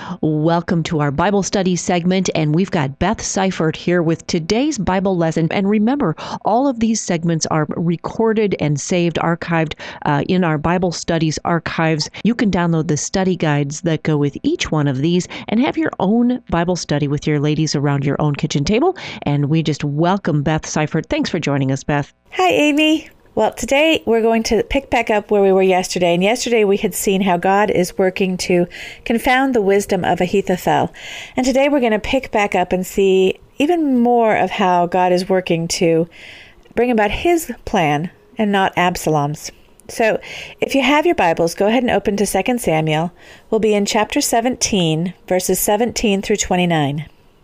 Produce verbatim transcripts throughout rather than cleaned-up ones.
Welcome to our Bible study segment, and we've got Beth Seifert here with today's Bible lesson. And remember, all of these segments are recorded and saved, archived uh, in our Bible studies archives. You can download the study guides that go with each one of these and have your own Bible study with your ladies around your own kitchen table. And we just welcome Beth Seifert. Thanks for joining us, Beth. Hi, Amy. Well, today we're going to pick back up where we were yesterday. And yesterday we had seen how God is working to confound the wisdom of Ahithophel. And today we're going to pick back up and see even more of how God is working to bring about his plan and not Absalom's. So if you have your Bibles, go ahead and open to Second Samuel. We'll be in chapter seventeen, verses seventeen through twenty-nine.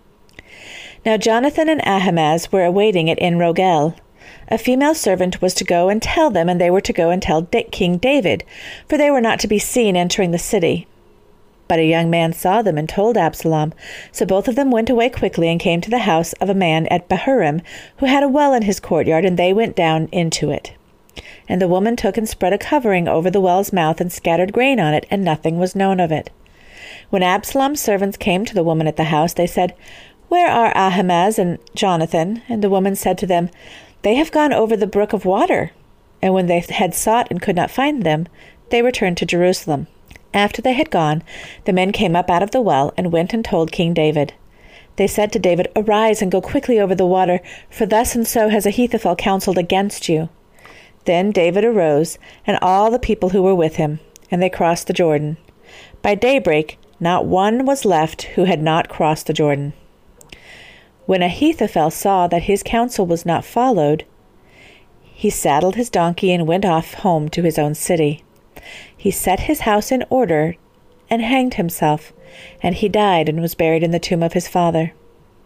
Now Jonathan and Ahimaaz were awaiting it in Rogel. A female servant was to go and tell them, and they were to go and tell King David, for they were not to be seen entering the city. But a young man saw them and told Absalom. So both of them went away quickly and came to the house of a man at Bahurim, who had a well in his courtyard, and they went down into it. And the woman took and spread a covering over the well's mouth and scattered grain on it, and nothing was known of it. When Absalom's servants came to the woman at the house, they said, "Where are Ahimaaz and Jonathan?" And the woman said to them, "They have gone over the brook of water." And when they had sought and could not find them, they returned to Jerusalem. After they had gone, the men came up out of the well and went and told King David. They said to David, "Arise and go quickly over the water, for thus and so has Ahithophel counseled against you." Then David arose, and all the people who were with him, and they crossed the Jordan. By daybreak, not one was left who had not crossed the Jordan. When Ahithophel saw that his counsel was not followed, he saddled his donkey and went off home to his own city. He set his house in order and hanged himself, and he died and was buried in the tomb of his father.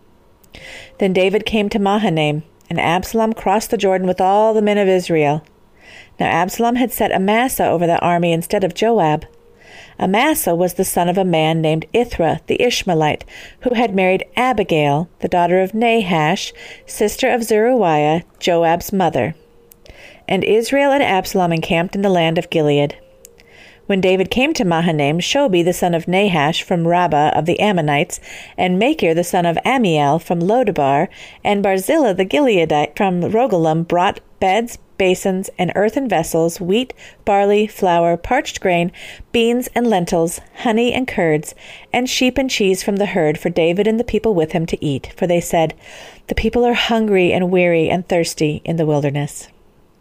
Then David came to Mahanaim, and Absalom crossed the Jordan with all the men of Israel. Now Absalom had set Amasa over the army instead of Joab. Amasa was the son of a man named Ithra the Ishmaelite, who had married Abigail, the daughter of Nahash, sister of Zeruiah, Joab's mother. And Israel and Absalom encamped in the land of Gilead. When David came to Mahanaim, Shobi the son of Nahash from Rabbah of the Ammonites, and Machir the son of Ammiel from Lodebar, and Barzillai the Gileadite from Rogelim brought beds, basins, and earthen vessels, wheat, barley, flour, parched grain, beans and lentils, honey and curds, and sheep and cheese from the herd for David and the people with him to eat. For they said, "The people are hungry and weary and thirsty in the wilderness."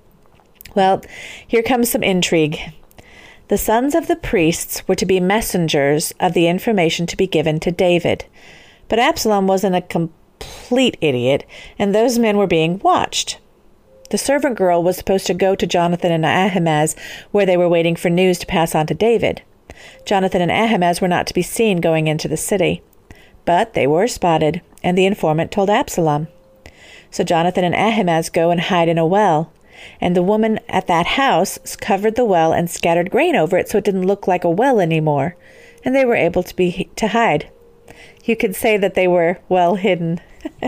Well, here comes some intrigue. The sons of the priests were to be messengers of the information to be given to David. But Absalom wasn't a complete idiot, and those men were being watched. The servant girl was supposed to go to Jonathan and Ahimaaz, where they were waiting for news to pass on to David. Jonathan and Ahimaaz were not to be seen going into the city. But they were spotted, and the informant told Absalom. So Jonathan and Ahimaaz go and hide in a well. And the woman at that house covered the well and scattered grain over it so it didn't look like a well anymore, and they were able to be to hide. You could say that they were well hidden.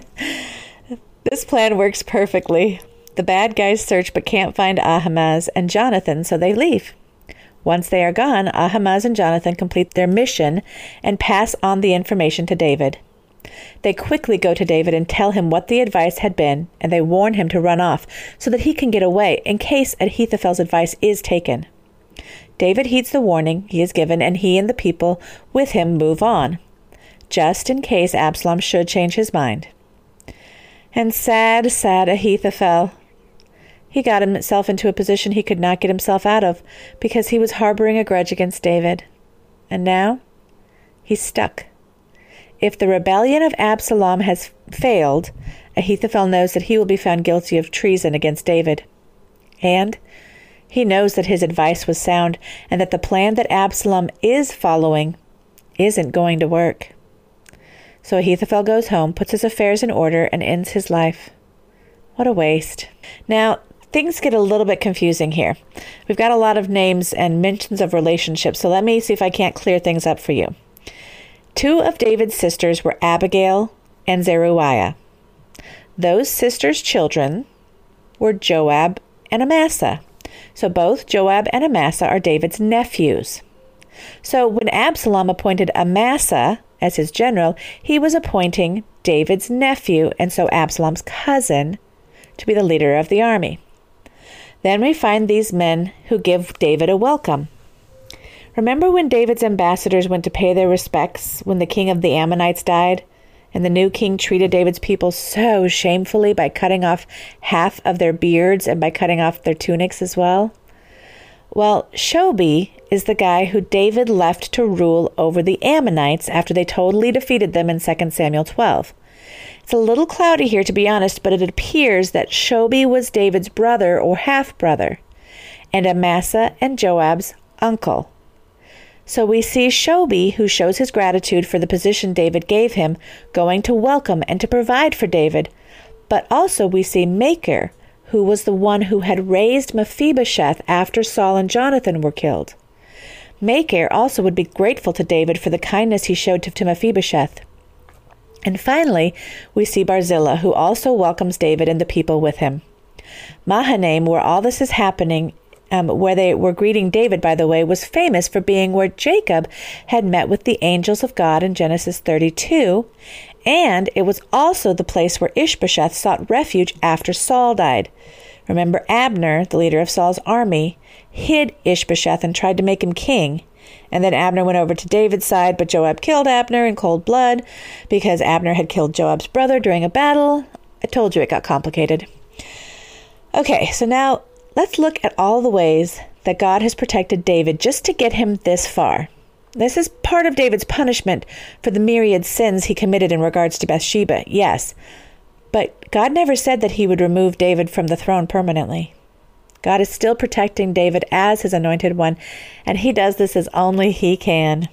This plan works perfectly. The bad guys search but can't find Ahimaaz and Jonathan, so they leave. Once they are gone, Ahimaaz and Jonathan complete their mission and pass on the information to David. They quickly go to David and tell him what the advice had been, and they warn him to run off so that he can get away in case Ahithophel's advice is taken. David heeds the warning he is given, and he and the people with him move on, just in case Absalom should change his mind. And sad, sad Ahithophel. He got himself into a position he could not get himself out of because he was harboring a grudge against David. And now he's stuck. If the rebellion of Absalom has failed, Ahithophel knows that he will be found guilty of treason against David. And he knows that his advice was sound and that the plan that Absalom is following isn't going to work. So Ahithophel goes home, puts his affairs in order, and ends his life. What a waste. Now, things get a little bit confusing here. We've got a lot of names and mentions of relationships, so let me see if I can't clear things up for you. Two of David's sisters were Abigail and Zeruiah. Those sisters' children were Joab and Amasa. So both Joab and Amasa are David's nephews. So when Absalom appointed Amasa as his general, he was appointing David's nephew, and so Absalom's cousin, to be the leader of the army. Then we find these men who give David a welcome. Remember when David's ambassadors went to pay their respects when the king of the Ammonites died, and the new king treated David's people so shamefully by cutting off half of their beards and by cutting off their tunics as well? Well, Shobi is the guy who David left to rule over the Ammonites after they totally defeated them in Second Samuel twelve. It's a little cloudy here, to be honest, but it appears that Shobi was David's brother or half-brother, and Amasa and Joab's uncle. So we see Shobi, who shows his gratitude for the position David gave him, going to welcome and to provide for David. But also we see Machir, who was the one who had raised Mephibosheth after Saul and Jonathan were killed. Machir also would be grateful to David for the kindness he showed to, to Mephibosheth. And finally, we see Barzillai, who also welcomes David and the people with him. Mahanaim, where all this is happening, um, where they were greeting David, by the way, was famous for being where Jacob had met with the angels of God in Genesis thirty-two, and it was also the place where Ishbosheth sought refuge after Saul died. Remember, Abner, the leader of Saul's army, hid Ishbosheth and tried to make him king. And then Abner went over to David's side, but Joab killed Abner in cold blood because Abner had killed Joab's brother during a battle. I told you it got complicated. Okay, so now let's look at all the ways that God has protected David just to get him this far. This is part of David's punishment for the myriad sins he committed in regards to Bathsheba, yes. But God never said that he would remove David from the throne permanently. God is still protecting David as his anointed one, and he does this as only he can.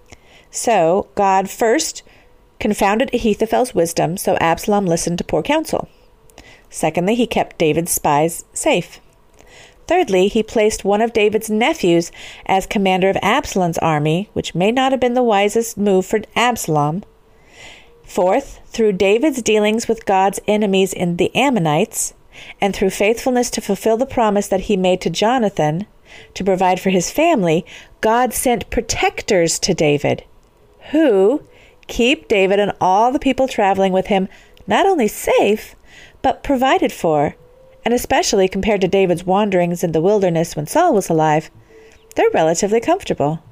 So God first confounded Ahithophel's wisdom, so Absalom listened to poor counsel. Secondly, he kept David's spies safe. Thirdly, he placed one of David's nephews as commander of Absalom's army, which may not have been the wisest move for Absalom. Fourth, through David's dealings with God's enemies in the Ammonites, and through faithfulness to fulfill the promise that he made to Jonathan to provide for his family, God sent protectors to David, who keep David and all the people traveling with him not only safe, but provided for. And especially compared to David's wanderings in the wilderness when Saul was alive, they're relatively comfortable.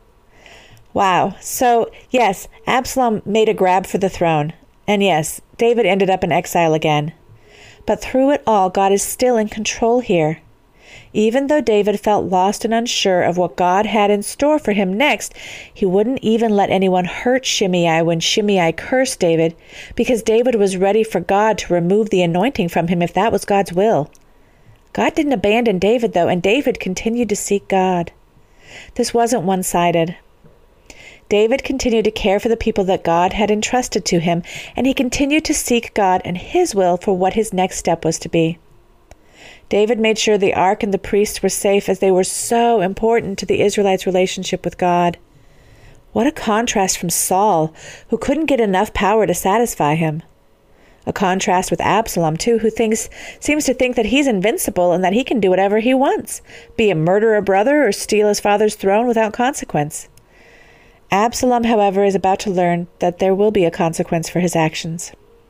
Wow. So, yes, Absalom made a grab for the throne. And yes, David ended up in exile again. But through it all, God is still in control here. Even though David felt lost and unsure of what God had in store for him next, he wouldn't even let anyone hurt Shimei when Shimei cursed David, because David was ready for God to remove the anointing from him if that was God's will. God didn't abandon David, though, and David continued to seek God. This wasn't one-sided. David continued to care for the people that God had entrusted to him, and he continued to seek God and his will for what his next step was to be. David made sure the ark and the priests were safe, as they were so important to the Israelites' relationship with God. What a contrast from Saul, who couldn't get enough power to satisfy him. A contrast with Absalom, too, who thinks seems to think that he's invincible and that he can do whatever he wants, be a murder a brother or steal his father's throne without consequence. Absalom, however, is about to learn that there will be a consequence for his actions.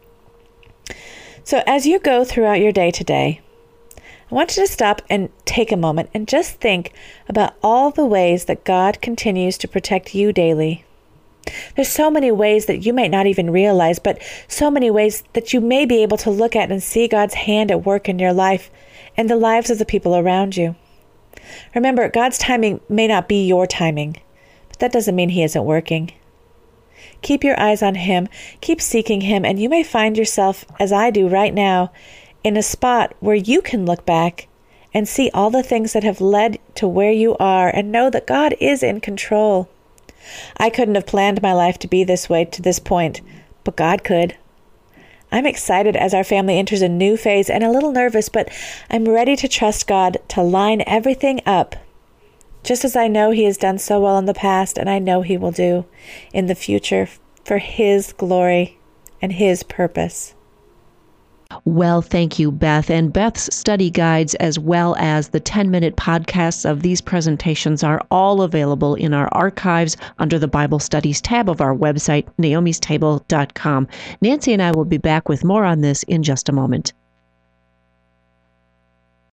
So as you go throughout your day today, I want you to stop and take a moment and just think about all the ways that God continues to protect you daily. There's so many ways that you might not even realize, but so many ways that you may be able to look at and see God's hand at work in your life and the lives of the people around you. Remember, God's timing may not be your timing. That doesn't mean he isn't working. Keep your eyes on him, keep seeking him, and you may find yourself, as I do right now, in a spot where you can look back and see all the things that have led to where you are and know that God is in control. I couldn't have planned my life to be this way to this point, but God could. I'm excited as our family enters a new phase and a little nervous, but I'm ready to trust God to line everything up, just as I know he has done so well in the past, and I know he will do in the future for his glory and his purpose. Well, thank you, Beth. And Beth's study guides, as well as the ten-minute podcasts of these presentations, are all available in our archives under the Bible Studies tab of our website, naomis table dot com. Nancy and I will be back with more on this in just a moment.